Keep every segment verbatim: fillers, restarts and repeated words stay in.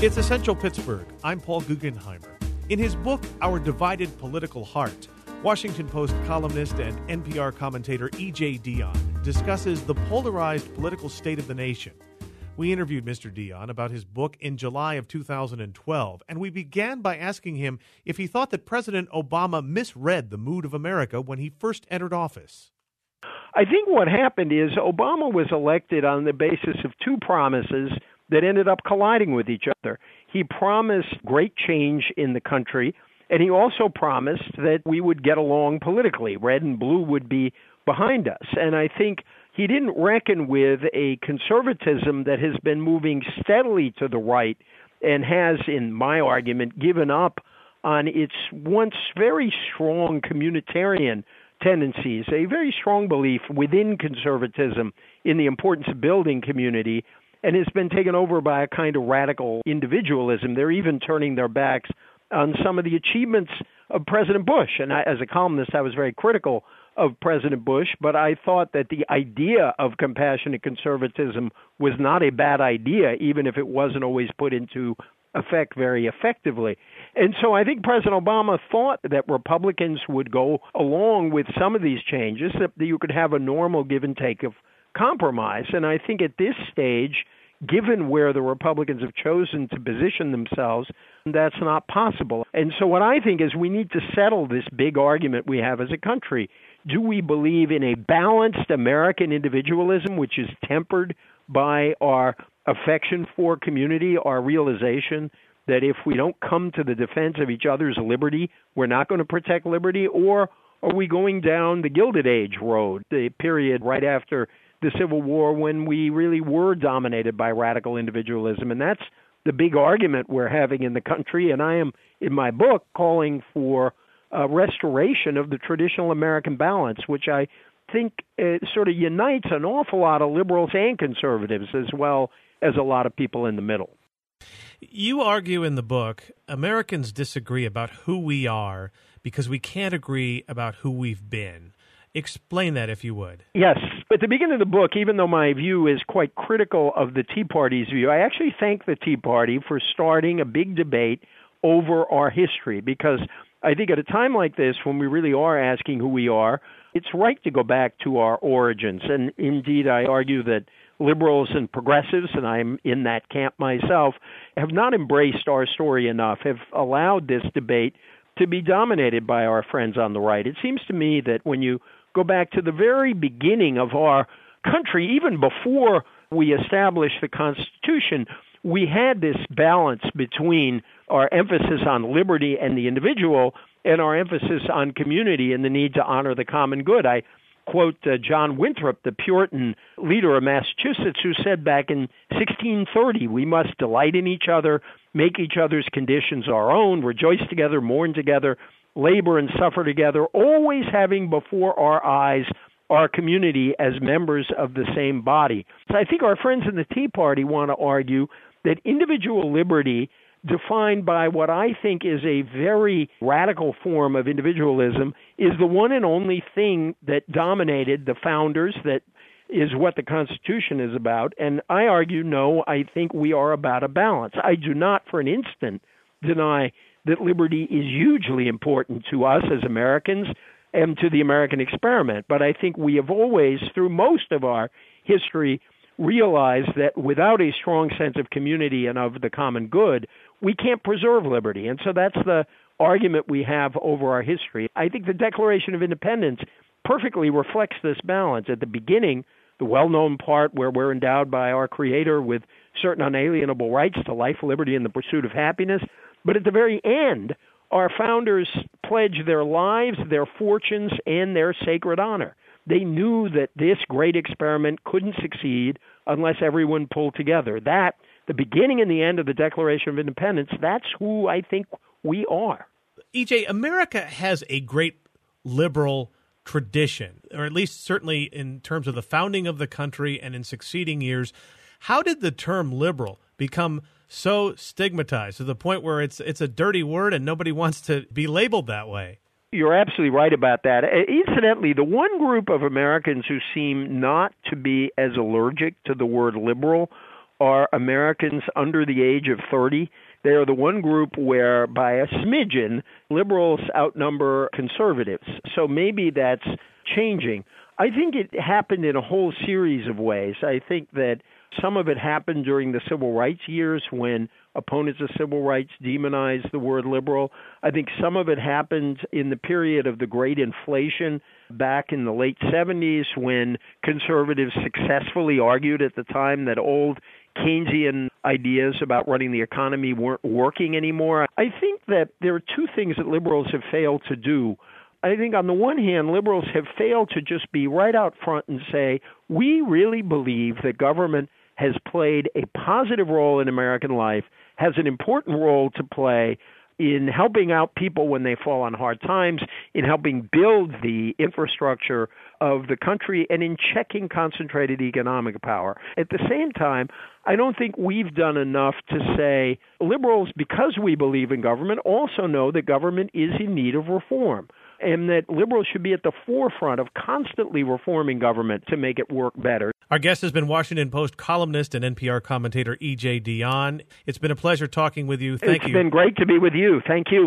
It's Essential Pittsburgh. I'm Paul Guggenheimer. In his book, Our Divided Political Heart, Washington Post columnist and N P R commentator E J Dionne discusses the polarized political state of the nation. We interviewed Mister Dionne about his book in July of two thousand twelve, and we began by asking him if he thought that President Obama misread the mood of America when he first entered office. I think what happened is Obama was elected on the basis of two promises that ended up colliding with each other. He promised great change in the country, and he also promised that we would get along politically. Red and blue would be behind us. And I think he didn't reckon with a conservatism that has been moving steadily to the right and has, in my argument, given up on its once very strong communitarian tendencies, a very strong belief within conservatism in the importance of building community, and has been taken over by a kind of radical individualism. They're even turning their backs on some of the achievements of President Bush. And I, as a columnist, I was very critical of President Bush, but I thought that the idea of compassionate conservatism was not a bad idea, even if it wasn't always put into effect very effectively. And so I think President Obama thought that Republicans would go along with some of these changes, that you could have a normal give and take of compromise. And I think at this stage, given where the Republicans have chosen to position themselves, that's not possible. And so what I think is we need to settle this big argument we have as a country. Do we believe in a balanced American individualism, which is tempered by our affection for community, our realization that if we don't come to the defense of each other's liberty, we're not going to protect liberty? Or are we going down the Gilded Age road, the period right after the Civil War when we really were dominated by radical individualism? And that's the big argument we're having in the country. And I am, in my book, calling for a restoration of the traditional American balance, which I think uh, sort of unites an awful lot of liberals and conservatives, as well as a lot of people in the middle. You argue in the book, Americans disagree about who we are because we can't agree about who we've been. Explain that, if you would. Yes. At the beginning of the book, even though my view is quite critical of the Tea Party's view, I actually thank the Tea Party for starting a big debate over our history, because I think at a time like this, when we really are asking who we are, it's right to go back to our origins. And indeed, I argue that liberals and progressives, and I'm in that camp myself, have not embraced our story enough, have allowed this debate to be dominated by our friends on the right. It seems to me that when you go back to the very beginning of our country, even before we established the Constitution, we had this balance between our emphasis on liberty and the individual and our emphasis on community and the need to honor the common good. I quote uh, John Winthrop, the Puritan leader of Massachusetts, who said back in sixteen thirty, we must delight in each other, make each other's conditions our own, rejoice together, mourn together, labor and suffer together, always having before our eyes our community as members of the same body. So I think our friends in the Tea Party want to argue that individual liberty, defined by what I think is a very radical form of individualism, is the one and only thing that dominated the founders, that is what the Constitution is about. And I argue, no, I think we are about a balance. I do not for an instant deny that liberty is hugely important to us as Americans and to the American experiment. But I think we have always, through most of our history, realized that without a strong sense of community and of the common good, we can't preserve liberty. And so that's the argument we have over our history. I think the Declaration of Independence perfectly reflects this balance. At the beginning, the well-known part where we're endowed by our Creator with certain unalienable rights to life, liberty, and the pursuit of happiness. But at the very end, our founders pledged their lives, their fortunes, and their sacred honor. They knew that this great experiment couldn't succeed unless everyone pulled together. That, the beginning and the end of the Declaration of Independence, that's who I think we are. E J, America has a great liberal tradition, or at least certainly in terms of the founding of the country and in succeeding years. How did the term liberal become so stigmatized to the point where it's it's a dirty word and nobody wants to be labeled that way? You're absolutely right about that. Incidentally, the one group of Americans who seem not to be as allergic to the word liberal are Americans under the age of thirty. They are the one group where, by a smidgen, liberals outnumber conservatives. So maybe that's changing. I think it happened in a whole series of ways. I think that some of it happened during the civil rights years when opponents of civil rights demonized the word liberal. I think some of it happened in the period of the great inflation back in the late seventies when conservatives successfully argued at the time that old Keynesian ideas about running the economy weren't working anymore. I think that there are two things that liberals have failed to do. I think on the one hand, liberals have failed to just be right out front and say, we really believe that government has played a positive role in American life, has an important role to play in helping out people when they fall on hard times, in helping build the infrastructure of the country, and in checking concentrated economic power. At the same time, I don't think we've done enough to say liberals, because we believe in government, also know that government is in need of reform, and that liberals should be at the forefront of constantly reforming government to make it work better. Our guest has been Washington Post columnist and N P R commentator E J Dionne. It's been a pleasure talking with you. Thank it's you. It's been great to be with you. Thank you.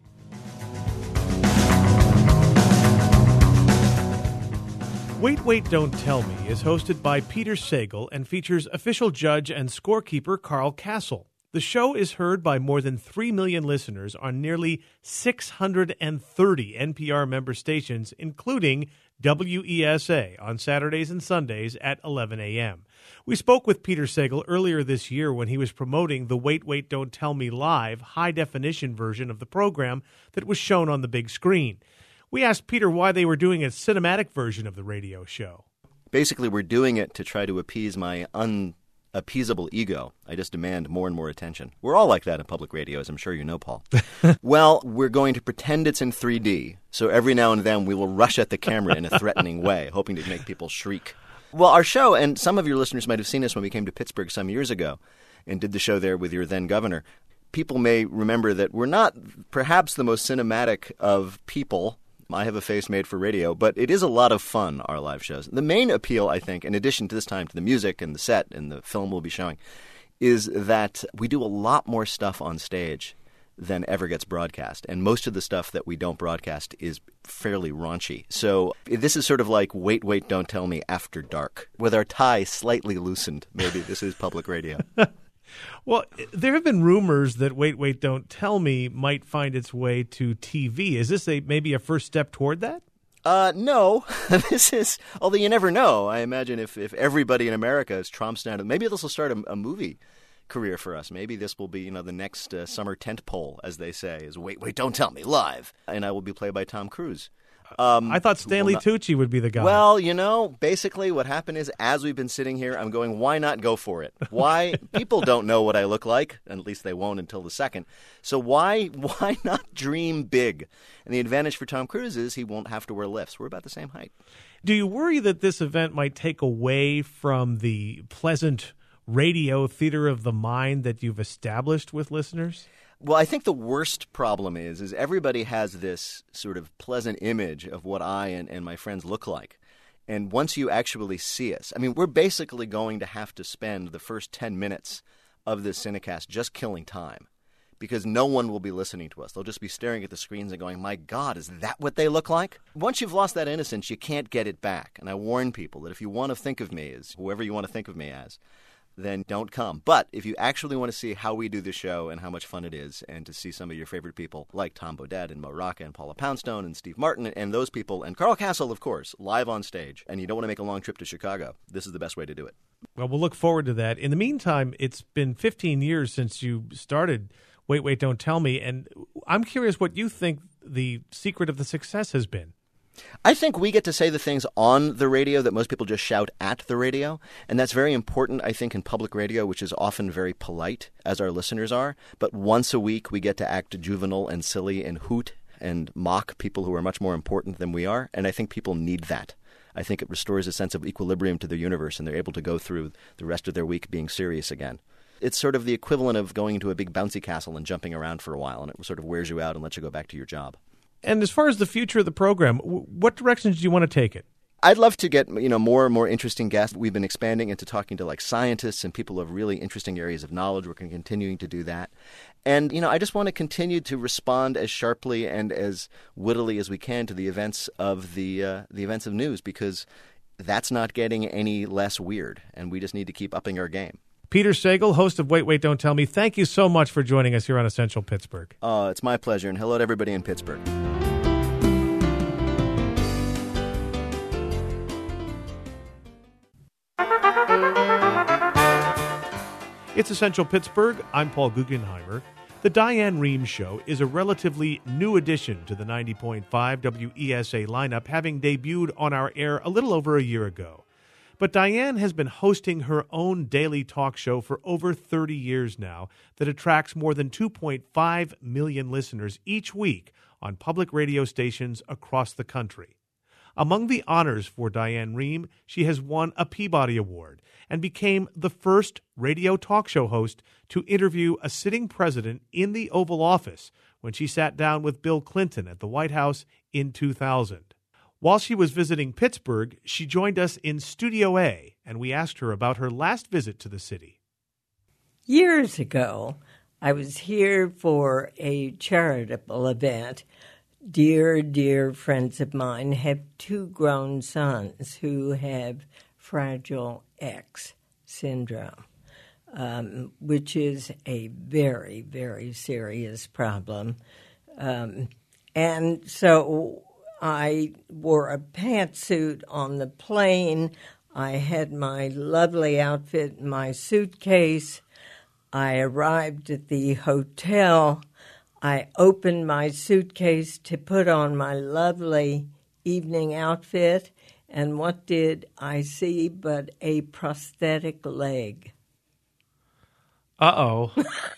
Wait, Wait, Don't Tell Me is hosted by Peter Sagal and features official judge and scorekeeper Carl Kasell. The show is heard by more than three million listeners on nearly six hundred thirty N P R member stations, including W E S A on Saturdays and Sundays at eleven a.m. We spoke with Peter Sagal earlier this year when he was promoting the Wait, Wait, Don't Tell Me live high-definition version of the program that was shown on the big screen. We asked Peter why they were doing a cinematic version of the radio show. Basically, we're doing it to try to appease my unappeasable ego. I just demand more and more attention. We're all like that in public radio, as I'm sure you know, Paul. Well, we're going to pretend it's in three D, so every now and then we will rush at the camera in a threatening way, hoping to make people shriek. Well, our show, and some of your listeners might have seen us when we came to Pittsburgh some years ago and did the show there with your then governor. People may remember that we're not perhaps the most cinematic of people. I have a face made for radio, but it is a lot of fun, our live shows. The main appeal, I think, in addition to this time to the music and the set and the film we'll be showing, is that we do a lot more stuff on stage than ever gets broadcast. And most of the stuff that we don't broadcast is fairly raunchy. So this is sort of like Wait, Wait, Don't Tell Me after dark. With our tie slightly loosened, maybe this is public radio. Well, there have been rumors that Wait, Wait, Don't Tell Me might find its way to T V. Is this a maybe a first step toward that? Uh, no. This is, although you never know. I imagine if, if everybody in America is tromps down, maybe this will start a, a movie career for us. Maybe this will be, you know, the next uh, summer tent pole, as they say, is Wait, Wait, Don't Tell Me live. And I will be played by Tom Cruise. Um, I thought Stanley not, Tucci would be the guy. Well, you know, basically what happened is as we've been sitting here, I'm going, why not go for it? Why? People don't know what I look like, and at least they won't until the second. So why why not dream big? And the advantage for Tom Cruise is he won't have to wear lifts. We're about the same height. Do you worry that this event might take away from the pleasant radio theater of the mind that you've established with listeners? Well, I think the worst problem is, is everybody has this sort of pleasant image of what I and, and my friends look like. And once you actually see us, I mean, we're basically going to have to spend the first ten minutes of this Cinecast just killing time because no one will be listening to us. They'll just be staring at the screens and going, my God, is that what they look like? Once you've lost that innocence, you can't get it back. And I warn people that if you want to think of me as whoever you want to think of me as, then don't come. But if you actually want to see how we do the show and how much fun it is, and to see some of your favorite people like Tom Bodett and Mo Rocca and Paula Poundstone and Steve Martin and those people, and Carl Kasell, of course, live on stage, and you don't want to make a long trip to Chicago, this is the best way to do it. Well, we'll look forward to that. In the meantime, it's been fifteen years since you started Wait, Wait, Don't Tell Me, and I'm curious what you think the secret of the success has been. I think we get to say the things on the radio that most people just shout at the radio, and that's very important, I think, in public radio, which is often very polite, as our listeners are. But once a week, we get to act juvenile and silly and hoot and mock people who are much more important than we are, and I think people need that. I think it restores a sense of equilibrium to their universe, and they're able to go through the rest of their week being serious again. It's sort of the equivalent of going into a big bouncy castle and jumping around for a while, and it sort of wears you out and lets you go back to your job. And as far as the future of the program, what directions do you want to take it? I'd love to get, you know, more and more interesting guests. We've been expanding into talking to like scientists and people of really interesting areas of knowledge. We're continuing to do that. And, you know, I just want to continue to respond as sharply and as wittily as we can to the events of the uh, the events of news, because that's not getting any less weird, and we just need to keep upping our game. Peter Sagal, host of Wait, Wait, Don't Tell Me, thank you so much for joining us here on Essential Pittsburgh. Oh, it's my pleasure, and hello to everybody in Pittsburgh. It's Essential Pittsburgh. I'm Paul Guggenheimer. The Diane Rehm Show is a relatively new addition to the ninety point five W E S A lineup, having debuted on our air a little over a year ago. But Diane has been hosting her own daily talk show for over thirty years now that attracts more than two point five million listeners each week on public radio stations across the country. Among the honors for Diane Rehm, she has won a Peabody Award and became the first radio talk show host to interview a sitting president in the Oval Office when she sat down with Bill Clinton at the White House in two thousand. While she was visiting Pittsburgh, she joined us in Studio A, and we asked her about her last visit to the city. Years ago, I was here for a charitable event. Dear, dear friends of mine have two grown sons who have Fragile X syndrome, um, which is a very, very serious problem. Um, and so I wore a pantsuit on the plane. I had my lovely outfit in my suitcase. I arrived at the hotel. I opened my suitcase to put on my lovely evening outfit, and what did I see but a prosthetic leg? Uh-oh.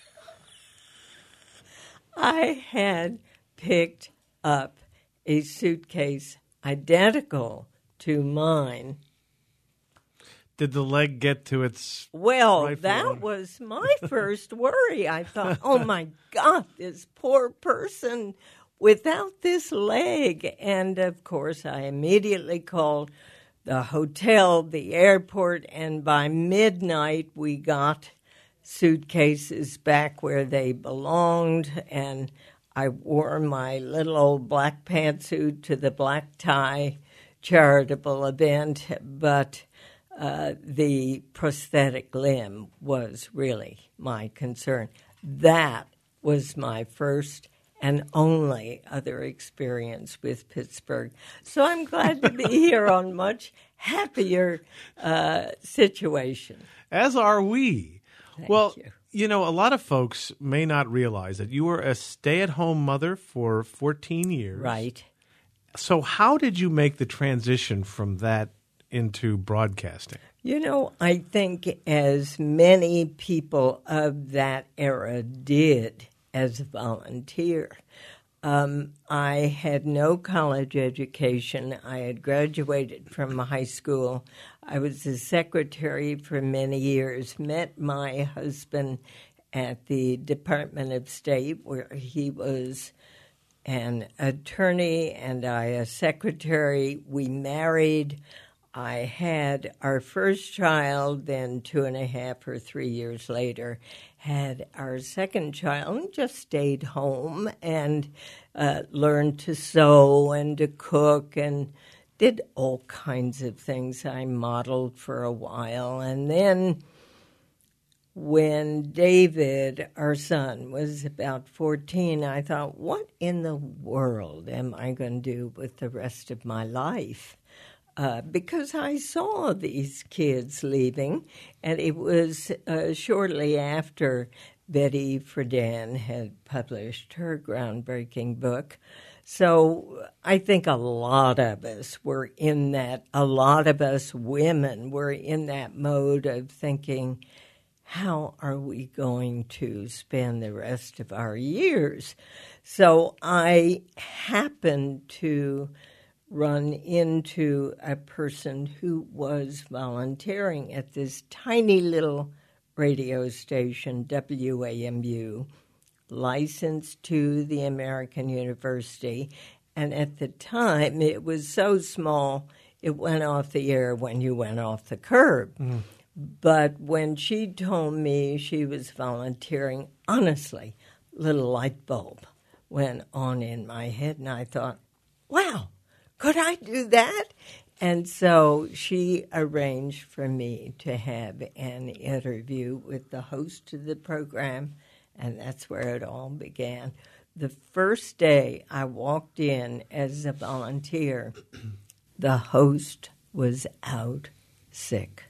I had picked up a suitcase identical to mine. Did the leg get to its Well, rightful that owner? was my first worry. I thought, oh, my God, this poor person without this leg. And, of course, I immediately called the hotel, the airport, and by midnight we got suitcases back where they belonged, and I wore my little old black pantsuit to the black tie charitable event, but uh, the prosthetic limb was really my concern. That was my first and only other experience with Pittsburgh. So I'm glad to be here on much happier uh, situation. As are we. Thank well, you. you know, a lot of folks may not realize that you were a stay-at-home mother for fourteen years. Right. So how did you make the transition from that into broadcasting? You know, I think as many people of that era did as a volunteer. Um, I had no college education. I had graduated from high school. I was a secretary for many years, met my husband at the Department of State, where he was an attorney and I a secretary. We married. I had our first child, then two and a half or three years later, had our second child, and just stayed home and uh, learned to sew and to cook and did all kinds of things. I modeled for a while. And then when David, our son, was about fourteen, I thought, what in the world am I going to do with the rest of my life? Uh, because I saw these kids leaving, and it was uh, shortly after Betty Friedan had published her groundbreaking book. So I think a lot of us were in that, a lot of us women were in that mode of thinking, how are we going to spend the rest of our years? So I happened to run into a person who was volunteering at this tiny little radio station, W A M U, licensed to the American University. And at the time, it was so small, it went off the air when you went off the curb. Mm. But when she told me she was volunteering, honestly, a little light bulb went on in my head, and I thought, wow, could I do that? And so she arranged for me to have an interview with the host of the program, and that's where it all began. The first day I walked in as a volunteer, the host was out sick.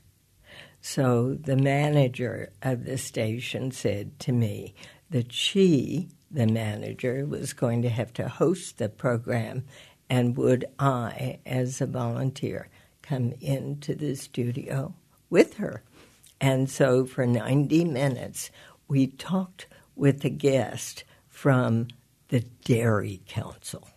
So the manager of the station said to me that she, the manager, was going to have to host the program, and would I, as a volunteer, come into the studio with her. And so for ninety minutes, we talked with a guest from the Dairy Council.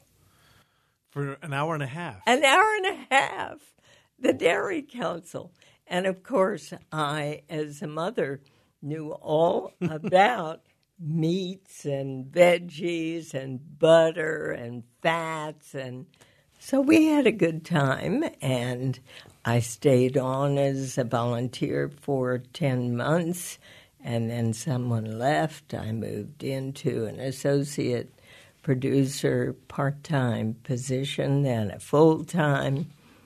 For an hour and a half. An hour and a half. The Dairy Council. And, of course, I, as a mother, knew all about meats and veggies and butter and fats. And so we had a good time. And I stayed on as a volunteer for ten months. And then someone left. I moved into an associate producer part-time position, then a full-time.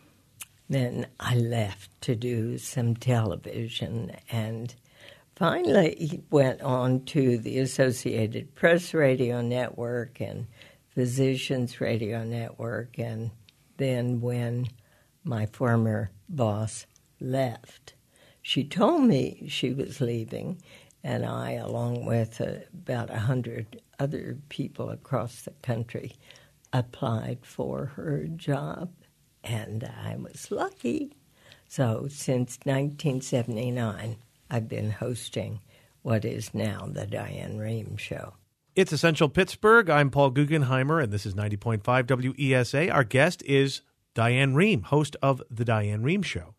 Then I left to do some television, and finally went on to the Associated Press Radio Network and Physicians Radio Network. And then when my former boss left, she told me she was leaving, and I, along with uh, about a hundred other people across the country, applied for her job. And I was lucky. So since nineteen seventy-nine, I've been hosting what is now the Diane Rehm Show. It's Essential Pittsburgh. I'm Paul Guggenheimer, and this is ninety point five W E S A. Our guest is Diane Rehm, host of the Diane Rehm Show.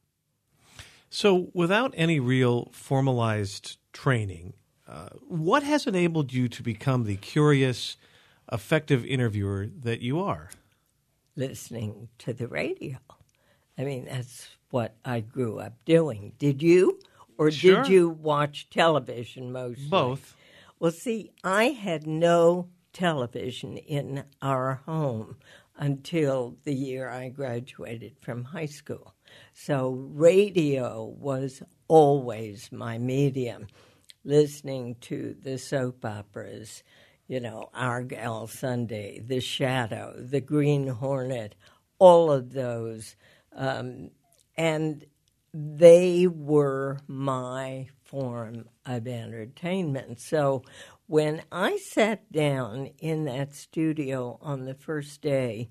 So without any real formalized training, uh, what has enabled you to become the curious, effective interviewer that you are? Listening to the radio. I mean, that's what I grew up doing. Did you? Or Sure. did you watch television mostly? Both. Well, see, I had no television in our home until the year I graduated from high school. So radio was always my medium, listening to the soap operas, you know, Argyle Sunday, The Shadow, The Green Hornet, all of those. Um, and they were my form of entertainment. So when I sat down in that studio on the first day,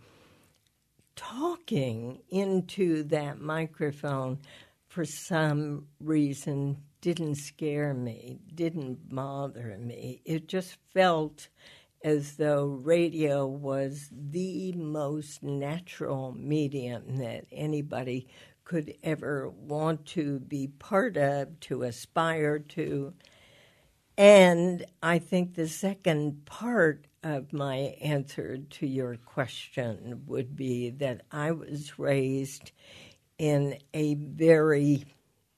talking into that microphone for some reason didn't scare me, didn't bother me. It just felt as though radio was the most natural medium that anybody could ever want to be part of, to aspire to. And I think the second part of my answer to your question would be that I was raised in a very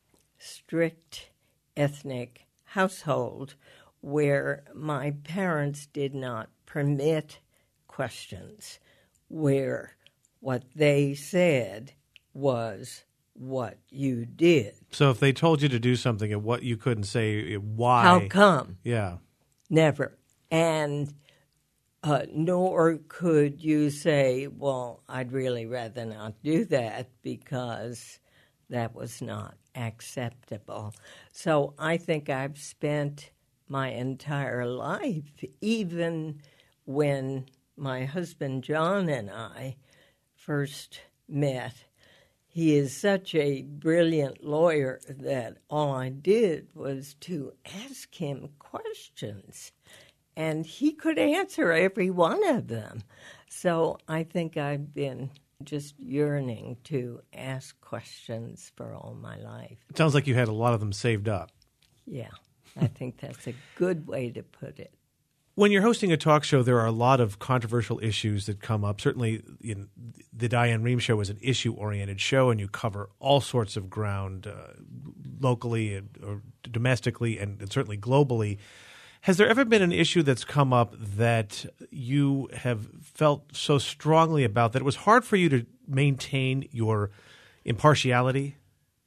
strict ethnic household where my parents did not permit questions, where what they said was what you did. So if they told you to do something and what you couldn't say, why? How come? Yeah. Never. And uh, nor could you say, well, I'd really rather not do that because that was not acceptable. So I think I've spent my entire life, even when my husband John and I first met, he is such a brilliant lawyer that all I did was to ask him questions, and he could answer every one of them. So I think I've been just yearning to ask questions for all my life. It sounds like you had a lot of them saved up. Yeah, I think that's a good way to put it. When you're hosting a talk show, there are a lot of controversial issues that come up. Certainly, in the Diane Rehm Show is an issue-oriented show, and you cover all sorts of ground uh, locally and or domestically and, and certainly globally. Has there ever been an issue that's come up that you have felt so strongly about that it was hard for you to maintain your impartiality?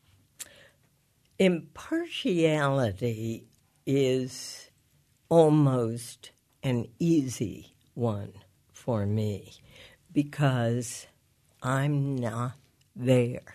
Impartiality is almost an easy one for me because I'm not there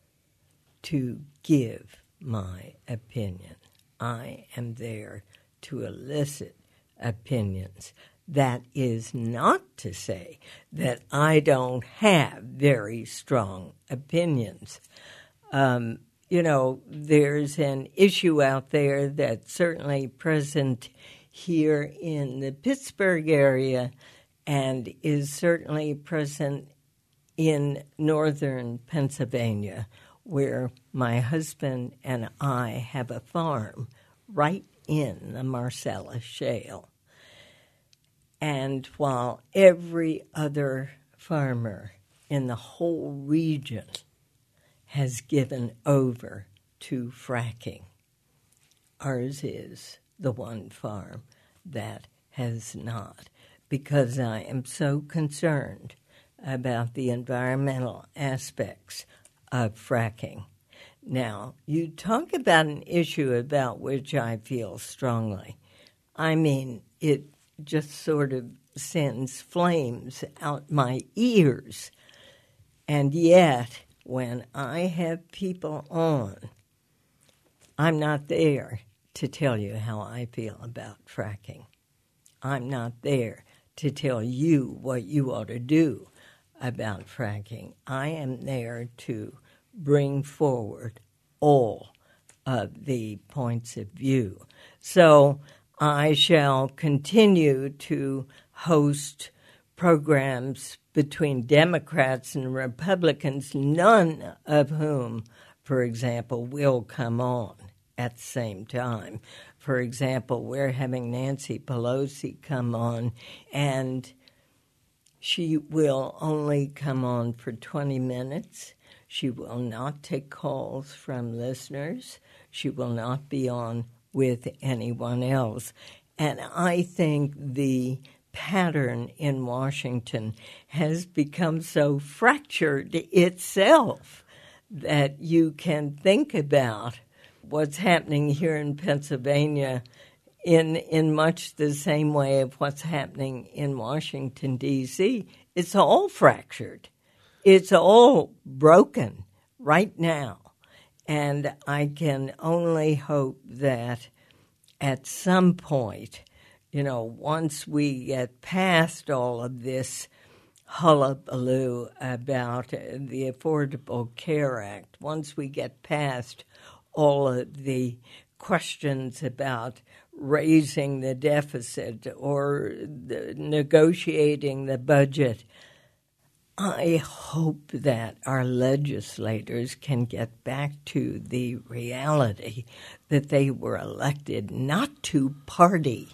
to give my opinion. I am there to elicit opinions. That is not to say that I don't have very strong opinions. Um, you know, there's an issue out there that's certainly present here in the Pittsburgh area and is certainly present in northern Pennsylvania, where my husband and I have a farm right in the Marcellus Shale. And while every other farmer in the whole region has given over to fracking, ours is the one farm that has not, because I am so concerned about the environmental aspects of fracking. Now, you talk about an issue about which I feel strongly. I mean, it just sort of sends flames out my ears. And yet, when I have people on, I'm not there to tell you how I feel about fracking. I'm not there to tell you what you ought to do about fracking. I am there to bring forward all of the points of view. So I shall continue to host programs between Democrats and Republicans, none of whom, for example, will come on at the same time. For example, we're having Nancy Pelosi come on, and she will only come on for twenty minutes. She will not take calls from listeners. She will not be on with anyone else. And I think the pattern in Washington has become so fractured itself that you can think about what's happening here in Pennsylvania in in much the same way of what's happening in Washington, D C It's all fractured. It's all broken right now. And I can only hope that at some point, you know, once we get past all of this hullabaloo about the Affordable Care Act, once we get past all of the questions about raising the deficit or the negotiating the budget, I hope that our legislators can get back to the reality that they were elected not to party,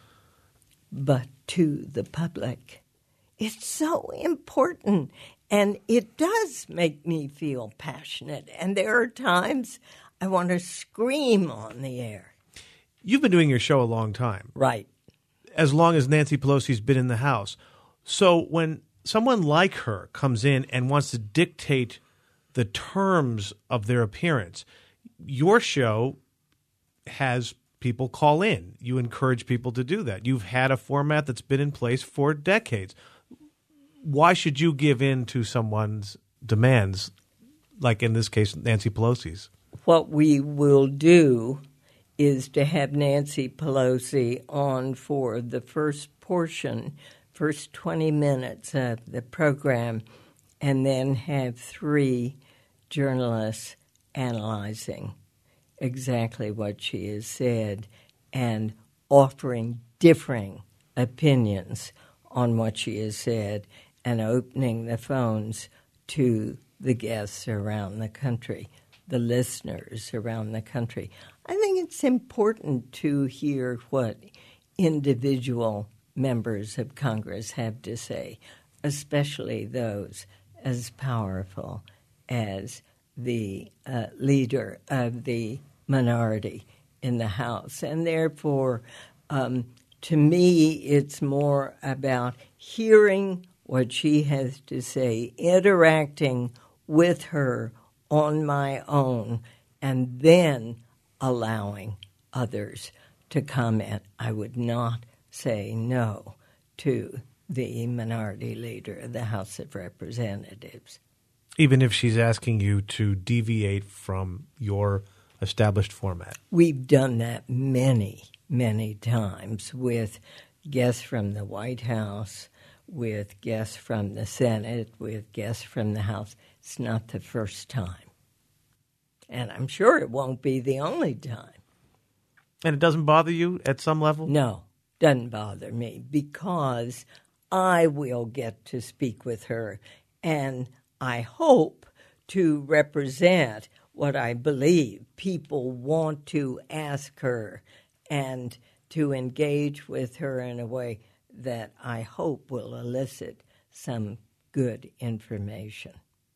but to the public. It's so important, and it does make me feel passionate. And there are times I want to scream on the air. You've been doing your show a long time. Right. As long as Nancy Pelosi's been in the House. So when someone like her comes in and wants to dictate the terms of their appearance, your show has people call in. You encourage people to do that. You've had a format that's been in place for decades. Why should you give in to someone's demands, like in this case, Nancy Pelosi's? What we will do is to have Nancy Pelosi on for the first portion, first twenty minutes of the program, and then have three journalists analyzing exactly what she has said and offering differing opinions on what she has said and opening the phones to the guests around the country, the listeners around the country. I think it's important to hear what individual members of Congress have to say, especially those as powerful as the uh, leader of the minority in the House. And therefore, um, to me, it's more about hearing what she has to say, interacting with her on my own, and then allowing others to comment. I would not say no to the minority leader of the House of Representatives. Even if she's asking you to deviate from your established format? We've done that many, many times with guests from the White House, with guests from the Senate, with guests from the House. It's not the first time. And I'm sure it won't be the only time. And it doesn't bother you at some level? No, doesn't bother me, because I will get to speak with her, and I hope to represent what I believe people want to ask her, and to engage with her in a way that I hope will elicit some good information.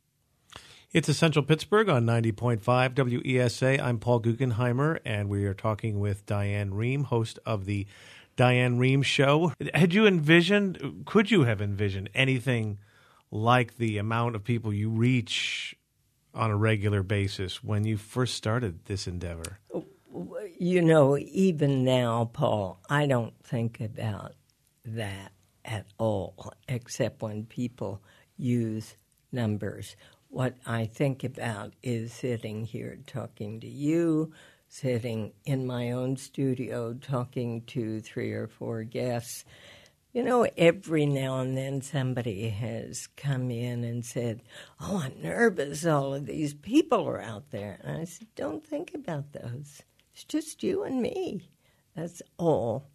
It's Essential Pittsburgh on ninety point five W E S A. I'm Paul Guggenheimer, and we are talking with Diane Rehm, host of the Diane Rehm Show. Had you envisioned, could you have envisioned anything like the amount of people you reach on a regular basis when you first started this endeavor? You know, even now, Paul, I don't think about that at all, except when people use numbers. What I think about is sitting here talking to you, sitting in my own studio talking to three or four guests. You know, every now and then somebody has come in and said, oh, I'm nervous, all of these people are out there. And I said, don't think about those. It's just you and me. That's all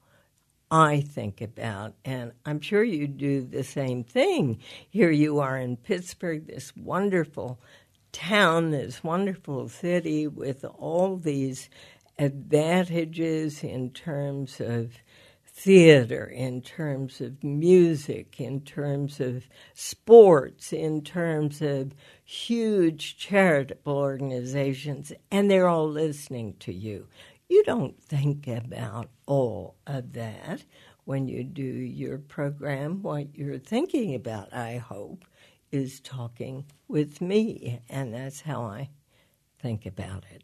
I think about. And I'm sure you do the same thing. Here you are in Pittsburgh, this wonderful town, this wonderful city with all these advantages in terms of theater, in terms of music, in terms of sports, in terms of huge charitable organizations, and they're all listening to you. You don't think about all of that when you do your program. What you're thinking about, I hope, is talking with me, and that's how I think about it.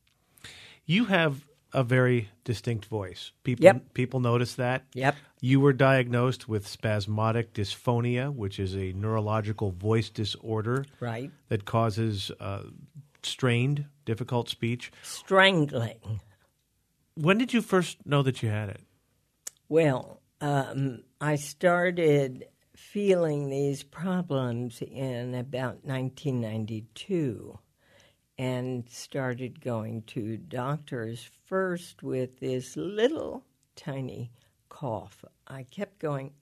You have a very distinct voice. People Yep. people notice that. Yep. You were diagnosed with spasmodic dysphonia, which is a neurological voice disorder Right. that causes uh, strained, difficult speech. Strangling. When did you first know that you had it? Well, um, I started feeling these problems in about nineteen ninety-two and started going to doctors first with this little tiny cough. I kept going,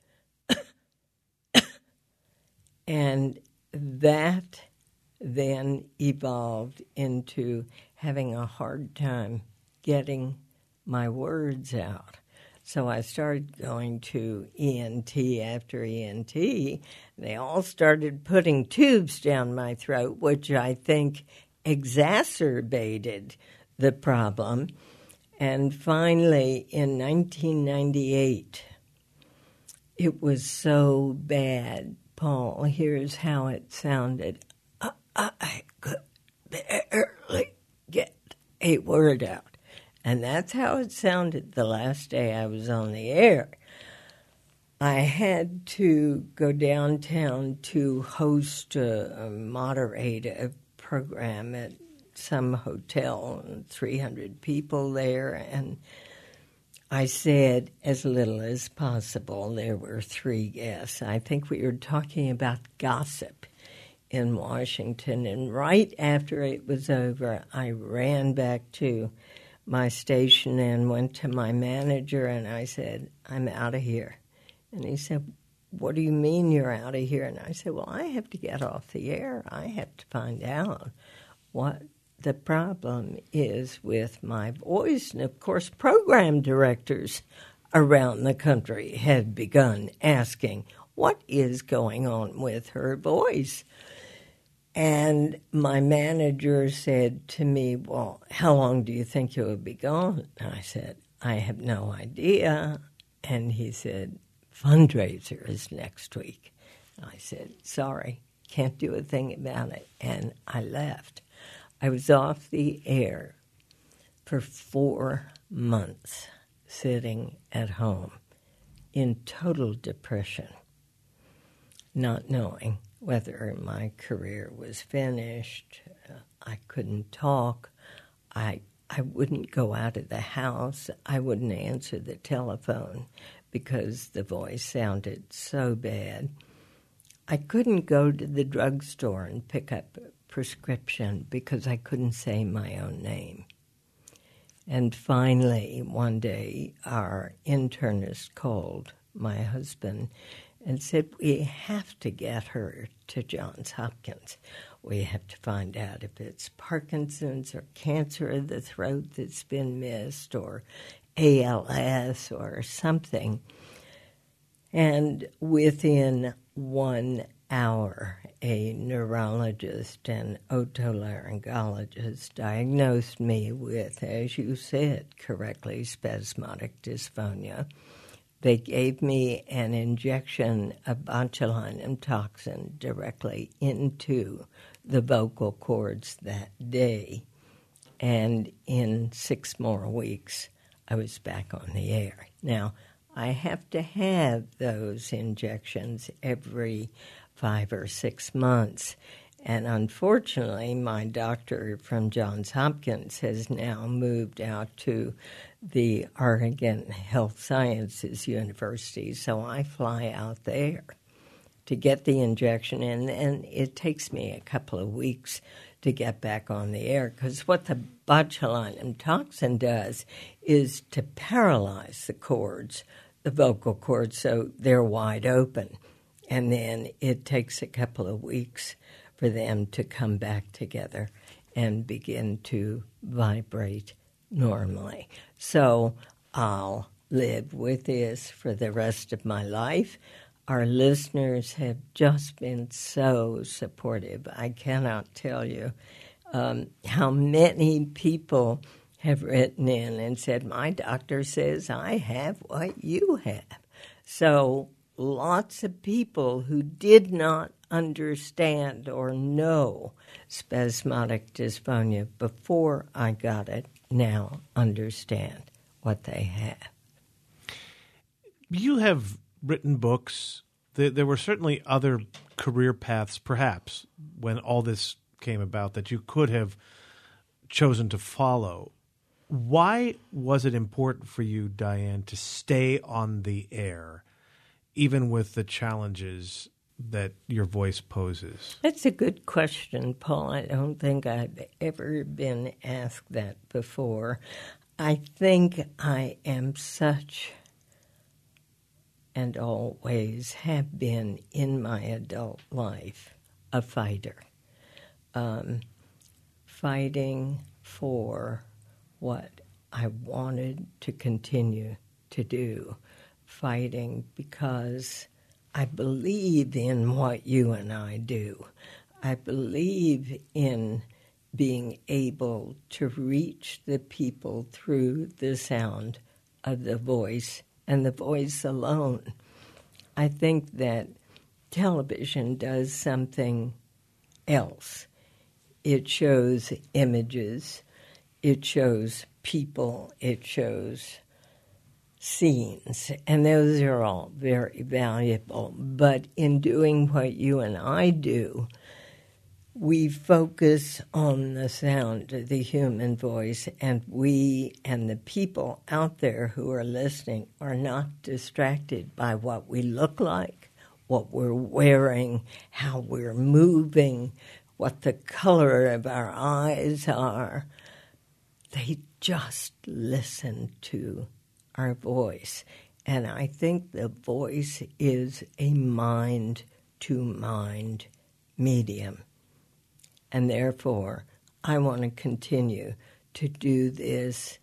and that then evolved into having a hard time getting my words out. So I started going to E N T after E N T. They all started putting tubes down my throat, which I think exacerbated the problem. And finally, in nineteen ninety-eight, it was so bad. Paul, here's how it sounded. I, I could barely get a word out. And that's how it sounded the last day I was on the air. I had to go downtown to host a, a moderate a program at some hotel, three hundred people there, and I said as little as possible. There were three guests. I think we were talking about gossip in Washington, and right after it was over, I ran back to my station and went to my manager, and I said, I'm out of here. And he said, what do you mean you're out of here? And I said, well, I have to get off the air. I have to find out what the problem is with my voice. And, of course, program directors around the country had begun asking, what is going on with her voice? And my manager said to me, well, how long do you think you will be gone? And I said, I have no idea. And he said, fundraiser is next week. And I said, sorry, can't do a thing about it. And I left. I was off the air for four months, sitting at home in total depression, not knowing whether my career was finished. Uh, I couldn't talk. I I wouldn't go out of the house. I wouldn't answer the telephone because the voice sounded so bad. I couldn't go to the drugstore and pick up a prescription because I couldn't say my own name. And finally, one day, our internist called my husband and said, we have to get her to Johns Hopkins. We have to find out if it's Parkinson's or cancer of the throat that's been missed or A L S or something. And within one hour, a neurologist and otolaryngologist diagnosed me with, as you said correctly, spasmodic dysphonia. They gave me an injection of botulinum toxin directly into the vocal cords that day. And in six more weeks, I was back on the air. Now, I have to have those injections every five or six months. And unfortunately, my doctor from Johns Hopkins has now moved out to the Oregon Health Sciences University, so I fly out there to get the injection, and, and it takes me a couple of weeks to get back on the air, because what the botulinum toxin does is to paralyze the cords, the vocal cords, so they're wide open. And then it takes a couple of weeks for them to come back together and begin to vibrate normally. So I'll live with this for the rest of my life. Our listeners have just been so supportive. I cannot tell you um, how many people have written in and said, my doctor says I have what you have. So lots of people who did not understand or know spasmodic dysphonia before I got it now understand what they have. You have written books. There, there were certainly other career paths, perhaps, when all this came about that you could have chosen to follow. Why was it important for you, Diane, to stay on the air, even with the challenges that your voice poses? That's a good question, Paul. I don't think I've ever been asked that before. I think I am such, and always have been in my adult life, a fighter. Um, fighting for what I wanted to continue to do. Fighting because I believe in what you and I do. I believe in being able to reach the people through the sound of the voice and the voice alone. I think that television does something else. It shows images, it shows people, it shows scenes, and those are all very valuable. But in doing what you and I do, we focus on the sound of the human voice, and we and the people out there who are listening are not distracted by what we look like, what we're wearing, how we're moving, what the color of our eyes are. They just listen to our voice. And I think the voice is a mind-to-mind medium. And therefore, I want to continue to do this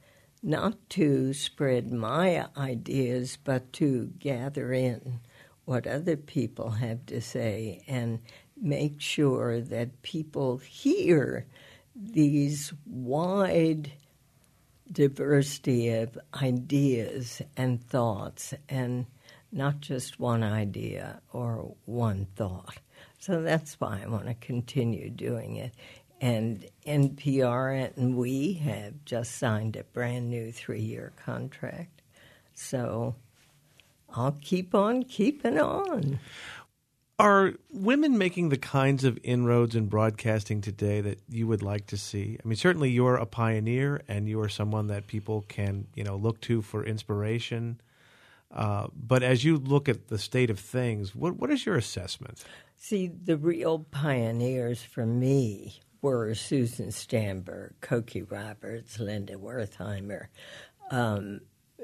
not to spread my ideas, but to gather in what other people have to say and make sure that people hear these wide diversity of ideas and thoughts and not just one idea or one thought. So that's why I want to continue doing it. And N P R and we have just signed a brand new three-year contract. So I'll keep on keeping on. Are women making the kinds of inroads in broadcasting today that you would like to see? I mean, certainly you're a pioneer and you are someone that people can, you know, look to for inspiration. Uh, but as you look at the state of things, what what is your assessment? See, the real pioneers for me were Susan Stamberg, Cokie Roberts, Linda Wertheimer. Um,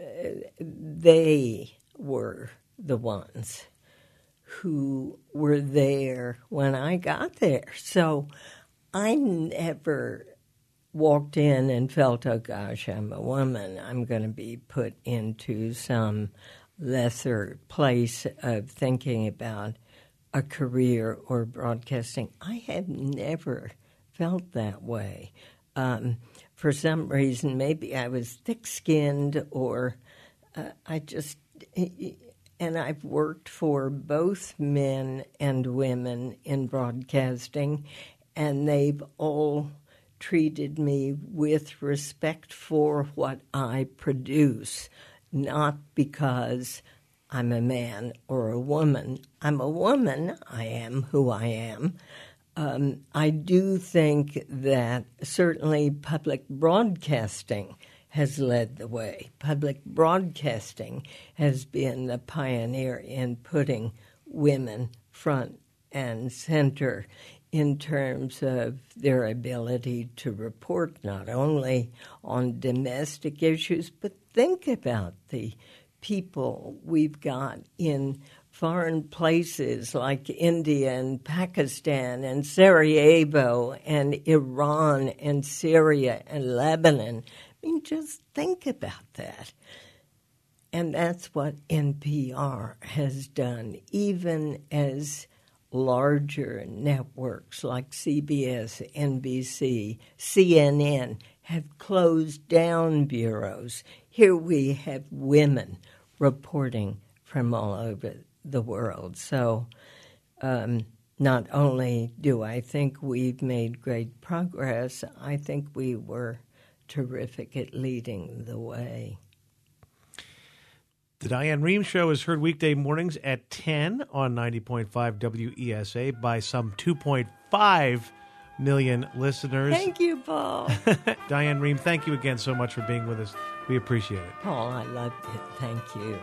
they were the ones who were there when I got there. So I never walked in and felt, oh, gosh, I'm a woman. I'm going to be put into some lesser place of thinking about a career or broadcasting. I have never felt that way. Um, for some reason, maybe I was thick-skinned or uh, I just... And I've worked for both men and women in broadcasting, and they've all treated me with respect for what I produce, not because I'm a man or a woman. I'm a woman. I am who I am. Um, I do think that certainly public broadcasting has led the way. Public broadcasting has been the pioneer in putting women front and center in terms of their ability to report not only on domestic issues, but think about the people we've got in foreign places like India and Pakistan and Sarajevo and Iran and Syria and Lebanon. I mean, just think about that. And that's what N P R has done, even as larger networks like C B S, N B C, C N N have closed down bureaus. Here we have women reporting from all over the world. So um, not only do I think we've made great progress, I think we were terrific at leading the way. The Diane Rehm Show is heard weekday mornings at ten on ninety point five W E S A by some two point five million listeners. Thank you, Paul. Diane Rehm, thank you again so much for being with us. We appreciate it. Paul, I loved it. Thank you.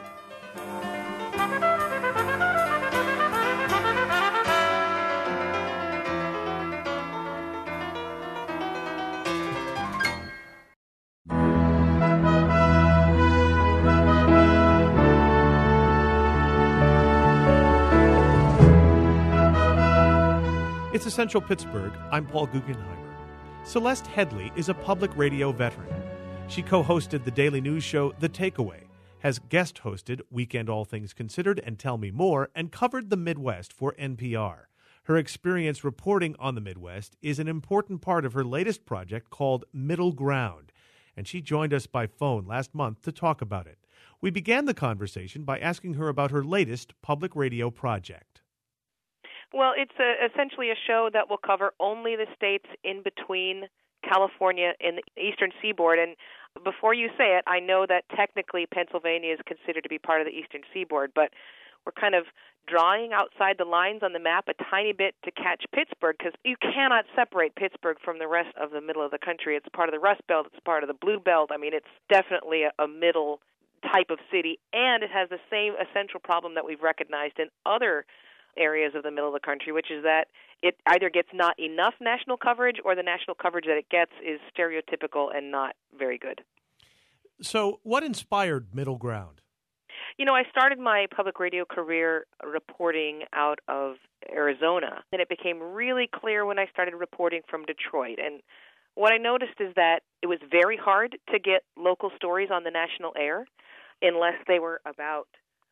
It's Essential Pittsburgh. I'm Paul Guggenheimer. Celeste Headley is a public radio veteran. She co-hosted the daily news show The Takeaway, has guest-hosted Weekend All Things Considered and Tell Me More, and covered the Midwest for N P R. Her experience reporting on the Midwest is an important part of her latest project called Middle Ground, and she joined us by phone last month to talk about it. We began the conversation by asking her about her latest public radio project. Well, it's a, essentially a show that will cover only the states in between California and the Eastern Seaboard. And before you say it, I know that technically Pennsylvania is considered to be part of the Eastern Seaboard, but we're kind of drawing outside the lines on the map a tiny bit to catch Pittsburgh, because you cannot separate Pittsburgh from the rest of the middle of the country. It's part of the Rust Belt. It's part of the Blue Belt. I mean, it's definitely a, a middle type of city, and it has the same essential problem that we've recognized in other areas of the middle of the country, which is that it either gets not enough national coverage or the national coverage that it gets is stereotypical and not very good. So what inspired Middle Ground? You know, I started my public radio career reporting out of Arizona, and it became really clear when I started reporting from Detroit. And what I noticed is that it was very hard to get local stories on the national air unless they were about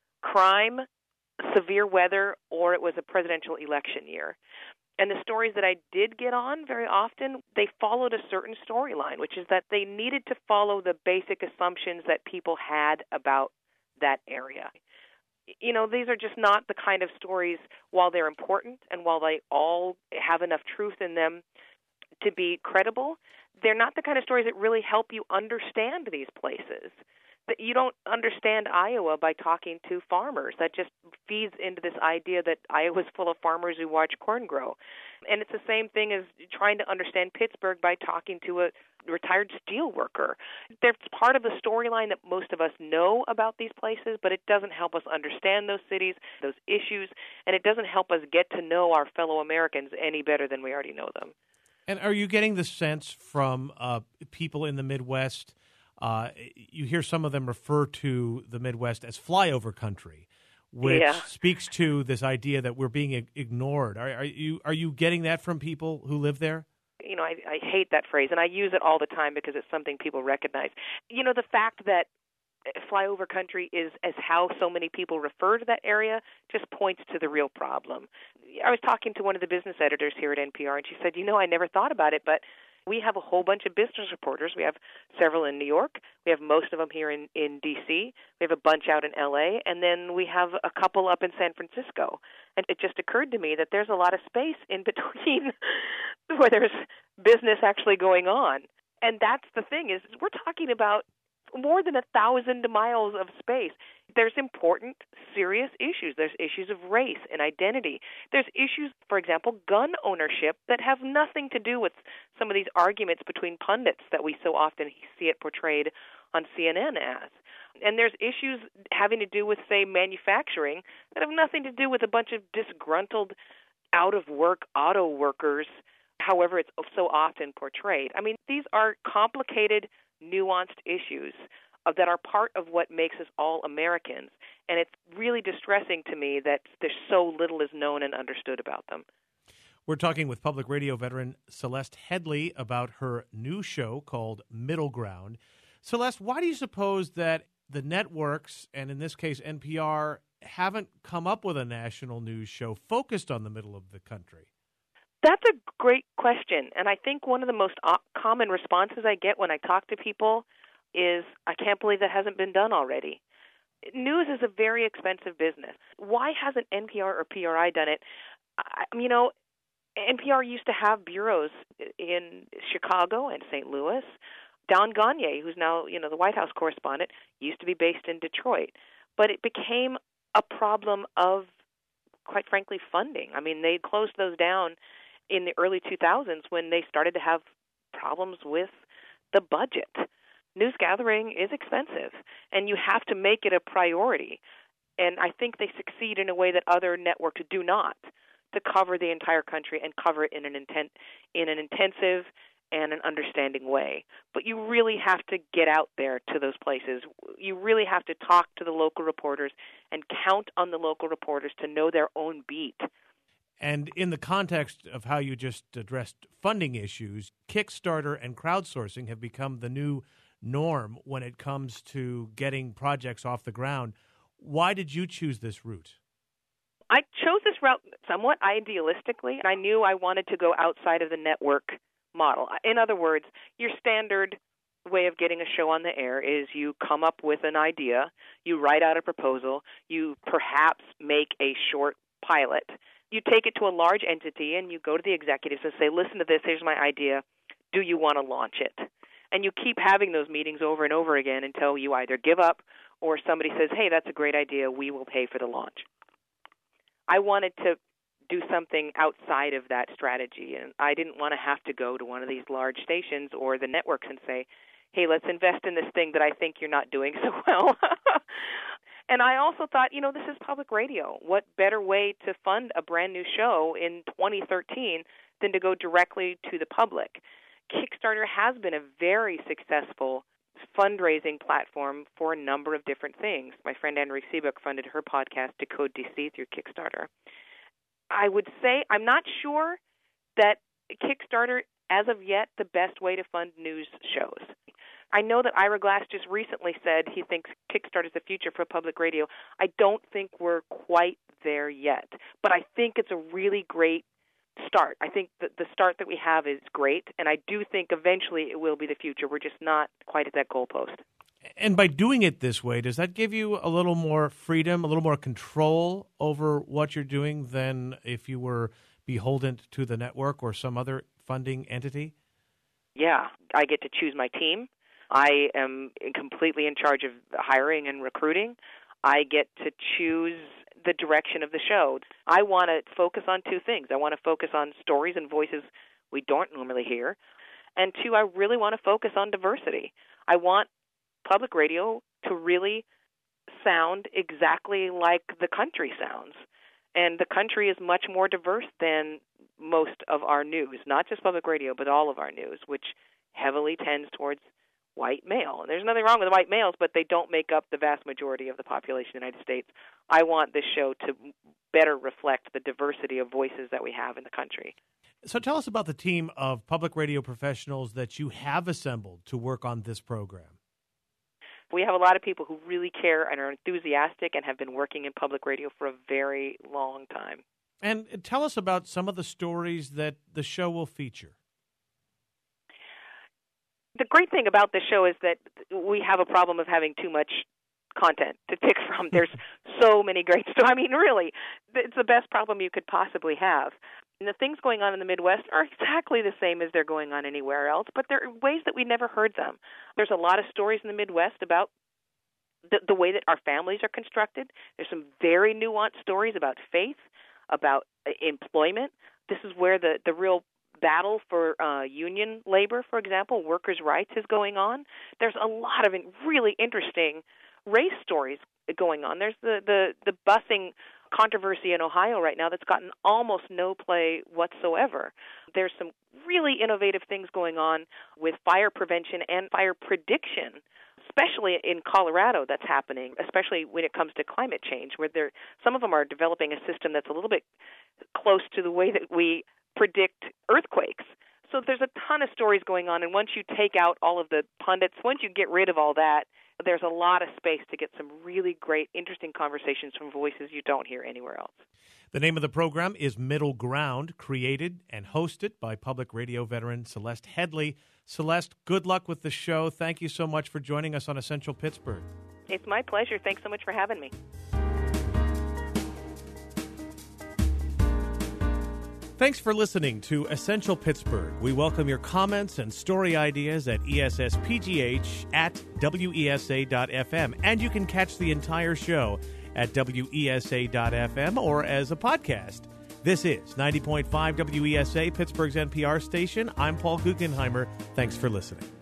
crime, severe weather, or it was a presidential election year. And the stories that I did get on very often, they followed a certain storyline, which is that they needed to follow the basic assumptions that people had about that area. You know, these are just not the kind of stories, while they're important and while they all have enough truth in them to be credible, they're not the kind of stories that really help you understand these places. That you don't understand Iowa by talking to farmers. That just feeds into this idea that Iowa's full of farmers who watch corn grow. And it's the same thing as trying to understand Pittsburgh by talking to a retired steel worker. They're part of the storyline that most of us know about these places, but it doesn't help us understand those cities, those issues, and it doesn't help us get to know our fellow Americans any better than we already know them. And are you getting the sense from uh, people in the Midwest? Uh, you hear some of them refer to the Midwest as flyover country, which yeah. speaks to this idea that we're being ignored. Are, are you are you getting that from people who live there? You know, I, I hate that phrase, and I use it all the time because it's something people recognize. You know, the fact that flyover country is as how so many people refer to that area just points to the real problem. I was talking to one of the business editors here at N P R, and she said, you know, I never thought about it, but we have a whole bunch of business reporters. We have several in New York. We have most of them here in, in D C. We have a bunch out in L A. And then we have a couple up in San Francisco. And it just occurred to me that there's a lot of space in between where there's business actually going on. And that's the thing is we're talking about more than a thousand miles of space. There's important, serious issues. There's issues of race and identity. There's issues, for example, gun ownership that have nothing to do with some of these arguments between pundits that we so often see it portrayed on C N N as. And there's issues having to do with, say, manufacturing that have nothing to do with a bunch of disgruntled, out-of-work auto workers, however it's so often portrayed. I mean, these are complicated, nuanced issues of, that are part of what makes us all Americans. And it's really distressing to me that there's so little is known and understood about them. We're talking with public radio veteran Celeste Headlee about her new show called Middle Ground. Celeste, why do you suppose that the networks, and in this case N P R, haven't come up with a national news show focused on the middle of the country? That's a great question, and I think one of the most common responses I get when I talk to people is, I can't believe that hasn't been done already. News is a very expensive business. Why hasn't N P R or P R I done it? I, you know, N P R used to have bureaus in Chicago and Saint Louis. Don Gagné, who's now, you know, the White House correspondent, used to be based in Detroit. But it became a problem of, quite frankly, funding. I mean, they closed those down in the early two thousands when they started to have problems with the budget. News gathering is expensive, and you have to make it a priority. And I think they succeed in a way that other networks do not, to cover the entire country and cover it in an intent, in an intensive and an understanding way. But you really have to get out there to those places. You really have to talk to the local reporters and count on the local reporters to know their own beat. And in the context of how you just addressed funding issues, Kickstarter and crowdsourcing have become the new norm when it comes to getting projects off the ground. Why did you choose this route? I chose this route somewhat idealistically. I knew I wanted to go outside of the network model. In other words, your standard way of getting a show on the air is you come up with an idea, you write out a proposal, you perhaps make a short pilot. You take it to a large entity and you go to the executives and say, listen to this, here's my idea. Do you want to launch it? And you keep having those meetings over and over again until you either give up or somebody says, hey, that's a great idea, we will pay for the launch. I wanted to do something outside of that strategy, and I didn't want to have to go to one of these large stations or the networks and say, hey, let's invest in this thing that I think you're not doing so well. And I also thought, you know, this is public radio. What better way to fund a brand new show in twenty thirteen than to go directly to the public? Kickstarter has been a very successful fundraising platform for a number of different things. My friend Anne-Marie Seabook funded her podcast, Decode D C, through Kickstarter. I would say I'm not sure that Kickstarter as of yet, the best way to fund news shows. I know that Ira Glass just recently said he thinks Kickstart is the future for public radio. I don't think we're quite there yet, but I think it's a really great start. I think that the start that we have is great, and I do think eventually it will be the future. We're just not quite at that goalpost. And by doing it this way, does that give you a little more freedom, a little more control over what you're doing than if you were beholden to the network or some other funding entity? Yeah, I get to choose my team. I am completely in charge of hiring and recruiting. I get to choose the direction of the show. I want to focus on two things. I want to focus on stories and voices we don't normally hear. And two, I really want to focus on diversity. I want public radio to really sound exactly like the country sounds. And the country is much more diverse than most of our news, not just public radio, but all of our news, which heavily tends towards white male. And there's nothing wrong with white males, but they don't make up the vast majority of the population of the United States. I want this show to better reflect the diversity of voices that we have in the country. So tell us about the team of public radio professionals that you have assembled to work on this program. We have a lot of people who really care and are enthusiastic and have been working in public radio for a very long time. And tell us about some of the stories that the show will feature. The great thing about the show is that we have a problem of having too much content to pick from. There's so many great stories. I mean, really, it's the best problem you could possibly have. And the things going on in the Midwest are exactly the same as they're going on anywhere else, but there are ways that we never heard them. There's a lot of stories in the Midwest about the, the way that our families are constructed. There's some very nuanced stories about faith, about employment. This is where the, the real battle for uh, union labor, for example, workers' rights is going on. There's a lot of really interesting race stories going on. There's the, the, the busing controversy in Ohio right now that's gotten almost no play whatsoever. There's some really innovative things going on with fire prevention and fire prediction, especially in Colorado that's happening, especially when it comes to climate change, where there some of them are developing a system that's a little bit close to the way that we predict earthquakes. So there's a ton of stories going on, and once you take out all of the pundits, once you get rid of all that, there's a lot of space to get some really great, interesting conversations from voices you don't hear anywhere else. The name of the program is Middle Ground, created and hosted by public radio veteran Celeste Headlee. Celeste, good luck with the show. Thank you so much for joining us on Essential Pittsburgh. It's my pleasure. Thanks so much for having me. Thanks for listening to Essential Pittsburgh. We welcome your comments and story ideas at E S S P G H at W E S A dot F M. And you can catch the entire show at W E S A dot F M or as a podcast. This is ninety point five W E S A, Pittsburgh's N P R station. I'm Paul Guggenheimer. Thanks for listening.